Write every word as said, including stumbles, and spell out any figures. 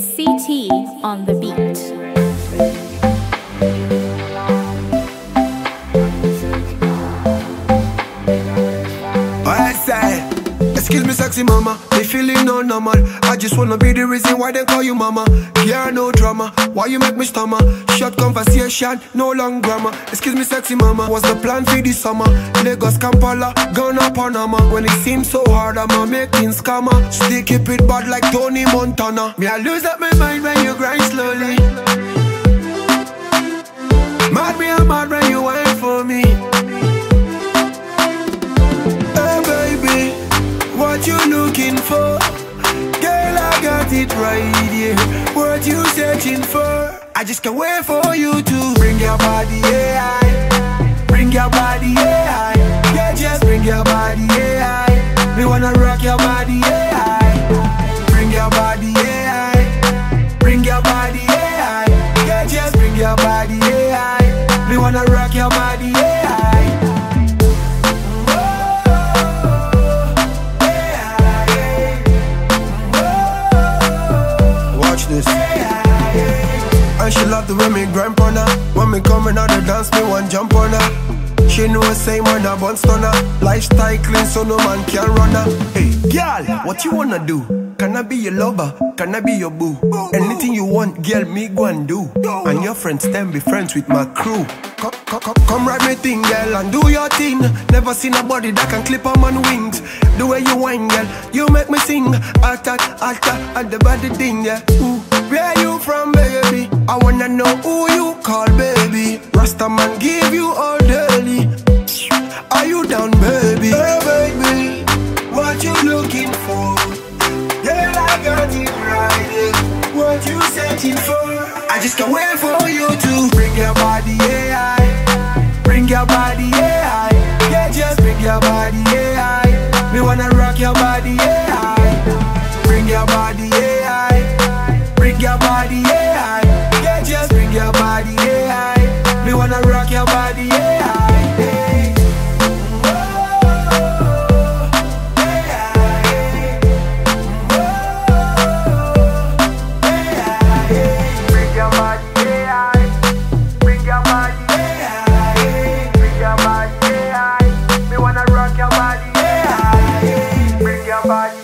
It's C T on the beat. I say, excuse me sexy mama, me feeling no normal. I just wanna be the reason why they call you mama. Yeah, no drama, why you make me stammer? Short conversation, no long grammar. Excuse me sexy mama, what's the plan for this summer? Lagos, Kampala, Ghana, Panama. When it seems so hard, I'm a making scammer. Still keep it bad like Tony Montana. Me I lose up my mind when you grind slowly. Mad me, I'm mad when you wait for me. What you looking for? Girl, I got it right here. What you searching for? I just can't wait for you to bring your body, yeah. Bring your body, yeah. Yeah, just bring your body, yeah. Me wanna rock your body, yeah. Bring your body, yeah. Bring your body, yeah. Yeah, just bring your body, yeah. Me wanna rock your body, yeah. This. And she love the way me grind on her. When me coming out the dance, me one jump on her. She know same when I bun stunner. Lifestyle clean so no man can run her. Hey, girl, what you wanna do? Can I be your lover? Can I be your boo? Anything you want, girl, me go and do. And your friends then be friends with my crew. Come, come, come, come ride me thing, girl, and do your thing. Never seen a body that can clip a man wings. The way you whine, girl, you make me sing. Alta, alta, and the body thing, yeah. Ooh, where you from, baby? I wanna know who you call, baby. Rasta man give you all daily. Are you down, baby? Hey, baby, what you looking for? Girl, I got it right here. What you searching for? I just can't wait for you to bring your body, yeah. Bring your body, yeah. Yeah, just bring your body, yeah. Me wanna rock your body, yeah. Bring your body, yeah. Bring your body, yeah. Yeah, just bring your body, yeah. Me wanna rock your body, yeah. Bring your body.